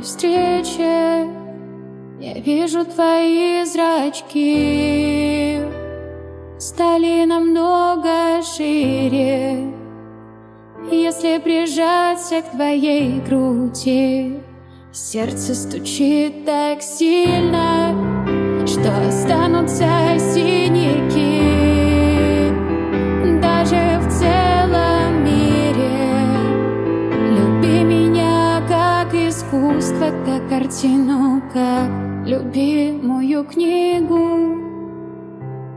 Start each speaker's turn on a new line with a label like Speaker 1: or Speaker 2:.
Speaker 1: встрече я вижу твои зрачки стали намного шире. Если прижаться к твоей груди, сердце стучит так сильно, что останутся синяки. Даже в целом мире люби меня как искусство, как картину, как любимую книгу.